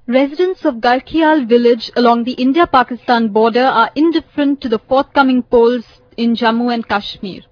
Residents of Garkhial village along the India-Pakistan border are indifferent to the forthcoming polls in Jammu and Kashmir.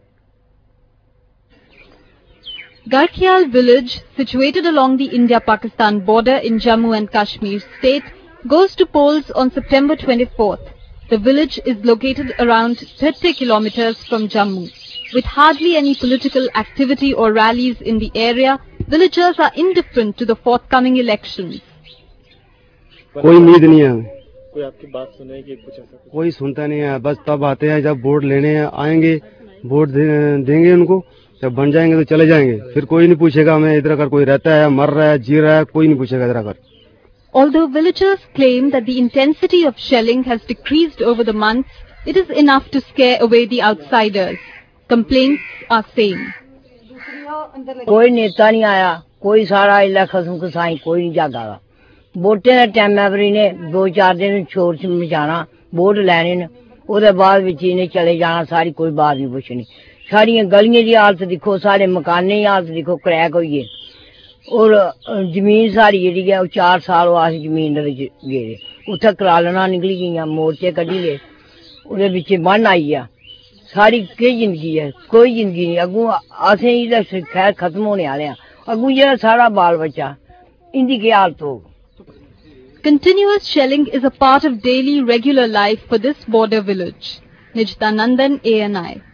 Garkhial village, situated along the India-Pakistan border in Jammu and Kashmir state, goes to polls on September 24th. The village is located around 30 kilometers from Jammu. With hardly any political activity or rallies in the area, villagers are indifferent to the forthcoming elections. कोई उम्मीद नहीं है, कोई आपकी बात सुनेगी, कुछ ऐसा कोई सुनता नहीं है। बस तब आते हैं जब वोट लेने आएंगे, वोट देंगे उनको, जब बन जाएंगे तो चले जाएंगे। फिर कोई नहीं पूछेगा हमें इधर अगर कोई रहता है, मर रहा है, जी रहा है, कोई नहीं पूछेगा इधर अगर। Although villagers claim that the intensity of shelling has decreased over the months, it is enough to scare away the outsiders. Complaints are same. कोई नेता नहीं आया, कोई सारा इला खसम खसाई, कोई नहीं जागा। वोटें का टाइम मैवरी ने 2-4 दिन शोर मचाना, वोट लैने ने, ओदे बाद विच इन्हें चले जाना, सारी कोई बात नहीं पुछनी। सारियां गलियां दी हालत दिखो, सारे मकानें दी हालत दिखो, क्रैक होई है। और जमीन सारी जेहड़ी है 4 साल वास्ते जमीन दे विच गए, उत्थे करालना निकली गईयां, मोर्चे कड्ढी गए, ओदे विच बन आई गया। सारी केह् जिंदगी है, कोई जिंदगी नहीं। अगू असें इहदा खैर खत्म होने आले हैं, अगू जेहड़ा सारा बाल बच्चा इंदी केह् हालत होग। Continuous shelling is a part of daily regular life for this border village. Nijita Nandan, ANI.